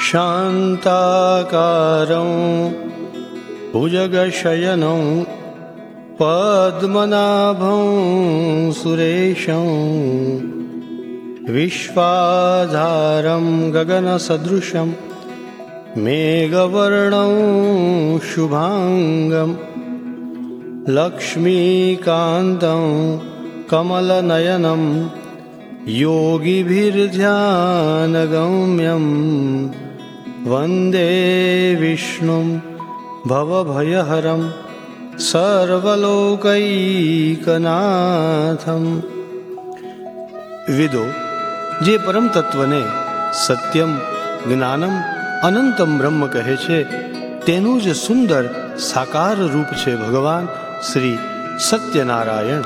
શાંતાકારં ભુજગશયनं પદ્મનાભં સુરેશં વિશ્વાધારં ગગનસદૃશં મેઘવર્ણં શુભાંગં લક્ષ્મીકાન્तं કમલનયनं યોગીભિર્ધ્યાનગમ્યં વંદે વિષ્ણું ભવભયહરં સર્વલોકૈકનાથમ. વિદો જે પરમ તત્વને સત્યમ, જ્ઞાનમ, અનંતમ બ્રહ્મ કહે છે તેનું જ સુંદર સાકાર રૂપ છે ભગવાન શ્રી સત્યનારાયણ.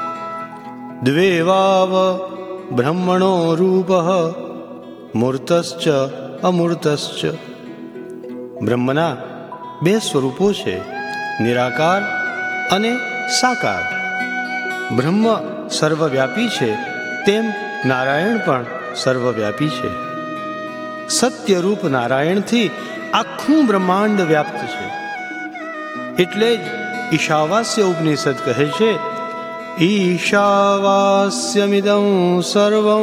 દ્વેવાવ બ્રહ્મણો રૂપ મૂર્તશ્ચ અમૂર્તશ્ચ. બ્રહ્મના બે સ્વરૂપો છે, નિરાકાર અને સાકાર. બ્રહ્મ સર્વવ્યાપી છે, તેમ નારાયણ પણ સર્વવ્યાપી છે. સત્યરૂપ નારાયણથી આખું બ્રહ્માંડ વ્યાપ્ત છે. એટલે જ ઈશાવાસ્ય ઉપનિષદ કહે છે, ઈશાવાસ્યમિદં સર્વં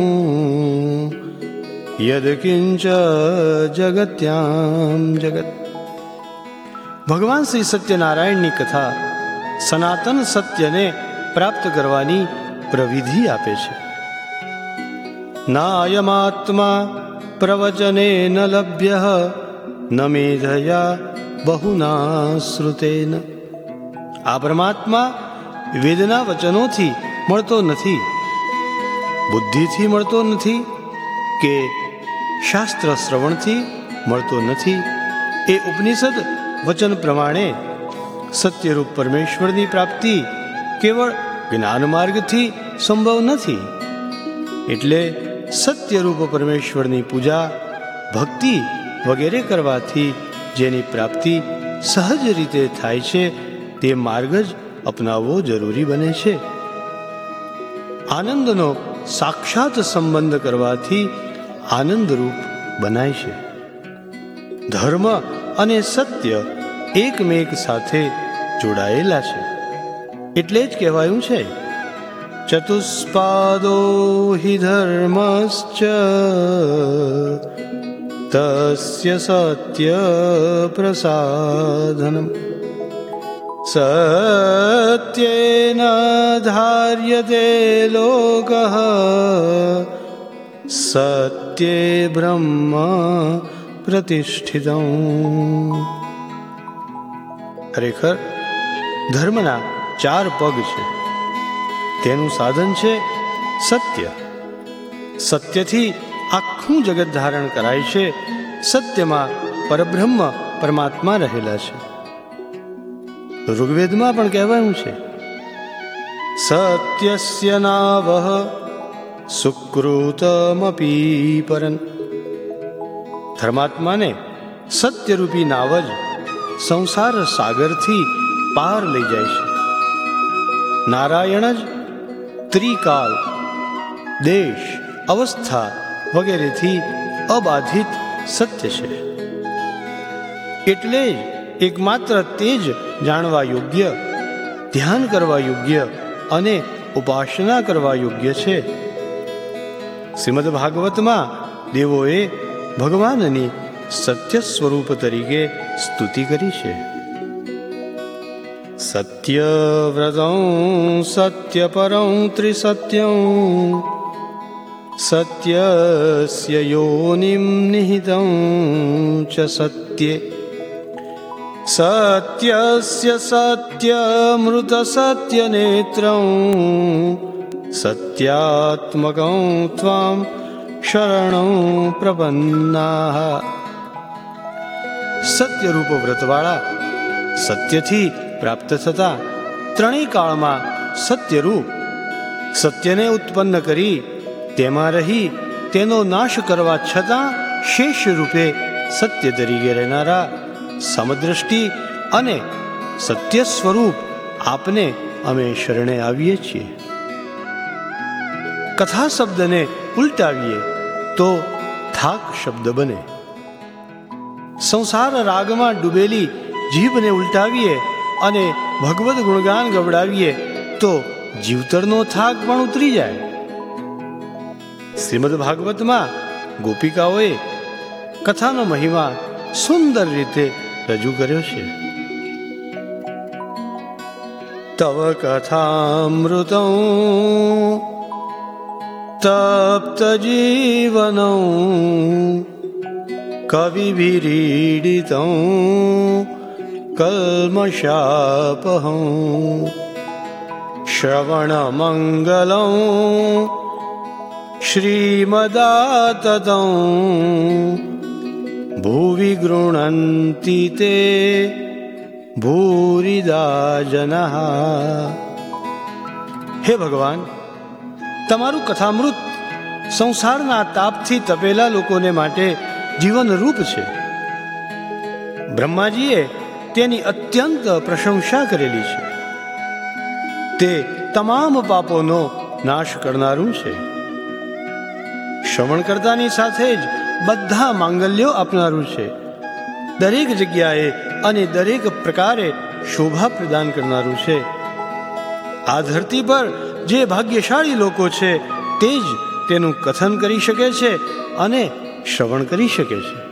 યદકિંચ જગત્યામ જગત. ભગવાન શ્રી સત્યનારાયણની કથા સનાતન સત્યને પ્રાપ્ત કરવાની પ્રવિધિ આપે છે. નાયમાત્મા પ્રવચનેન લભ્યઃ ન મેધયા બહુના શ્રુતેન. આ પરમાત્મા વેદના વચનોથી મળતો નથી, બુદ્ધિથી મળતો નથી કે શાસ્ત્ર શ્રવણથી મળતો નથી. એ ઉપનિષદ વચન પ્રમાણે સત્યરૂપ પરમેશ્વરની પ્રાપ્તિ કેવળ જ્ઞાન માર્ગથી સંભવ નથી. એટલે સત્યરૂપ પરમેશ્વરની પૂજા, ભક્તિ વગેરે કરવાથી જેની પ્રાપ્તિ સહજ રીતે થાય છે તે માર્ગ જ અપનાવવો જરૂરી બને છે. આનંદનો સાક્ષાત સંબંધ કરવાથી આનંદરૂપ બનાય છે. ધર્મ અને સત્ય એકમેક સાથે જોડાયેલા છે. એટલે જ કહેવાયું છે, ચતુષ્પાદો હિ ધર્મશ્ચ તસ્ય સત્ય પ્રસાધનમ. સત્યેન ધાર્યતે લોકઃ સત્યે બ્રહ્મ પ્રતિષ્ઠિતં. ખરેખર ધર્મના 4 પગ છે. તેનું સાધન છે સત્ય. સત્યથી આખું જગત ધારણ કરાય છે. સત્યમાં પરબ્રહ્મ પરમાત્મા રહેલા છે. ઋગ્વેદમાં પણ કહેવાયું છે, સત્યસ્ય નાવઃ સુકૃતમપી પરં. ધર્માત્માને સત્યરૂપી નાવ જ સંસાર સાગરથી પાર લઈ જાય છે. નારાયણ જ ત્રિકાલ, દેશ, અવસ્થા વગેરેથી અબાધિત સત્ય છે. એટલે જ એકમાત્ર તે જ જાણવા યોગ્ય, ધ્યાન કરવા યોગ્ય અને ઉપાસના કરવા યોગ્ય છે. શ્રીમદ ભાગવતમાં દેવોએ ભગવાનની સત્ય સ્વરૂપ તરીકે સ્તુતિ કરી છે. સત્યવ્રતં સત્યપરં ત્રિસત્યં સત્યસ્ય યોનિમ નિહિતં ચ સત્યે સત્યસ્ય સત્યમૃત સત્યનેત્રં સત્યાત્મકં ત્વાં શરણં પ્રપન્નાઃ. સત્યરૂપ વ્રતવાળા સત્યથી પ્રાપ્ત થતા ત્રણેય કાળમાં સત્યરૂપ સત્યને ઉત્પન્ન કરી તેમાં રહી તેનો નાશ કરવા છતાં શેષ રૂપે સત્ય તરીકે રહેનારા સમદ્રષ્ટિ અને સત્ય સ્વરૂપ આપને અમે શરણે આવીએ છીએ. કથા શબ્દને ઉલટાવીએ તો થાક શબ્દ બને. સંસાર રાગમાં ડૂબેલી જીભને ઉલટાવીએ અને ભગવદ ગુણગાન ગવડાવીએ તો જીવતરનો થાક પણ ઉતરી જાય. શ્રીમદ ભાગવતમાં ગોપિકાઓએ કથાનો મહિમા સુંદર રીતે રજૂ કર્યો છે. તવ કથામૃતં તપ્ત જીવનં કવિભિરીડિतं કલ્મષાપહં શ્રવણમંગલં શ્રીમદાતतं ભુવિ ગૃણન્તિ તે ભૂરિદા જનઃ. હે ભગવાન, તમારું કથામૃત સંસારના તાપથી તપેલા લોકોને માટે જીવનરૂપ છે. બ્રહ્માજીએ તેની અત્યંત પ્રશંસા કરેલી છે. તે તમામ પાપોનો નાશ કરનારું છે. શ્રવણ કરતાની સાથે જ બધા માંગલ્યો આપનારું છે. દરેક જગ્યાએ અને દરેક પ્રકારે શોભા પ્રદાન કરનારું છે. આ ધરતી પર જે ભાગ્યશાળી લોકો છે તે જ તેનું કથન કરી શકે છે અને શ્રવણ કરી શકે છે.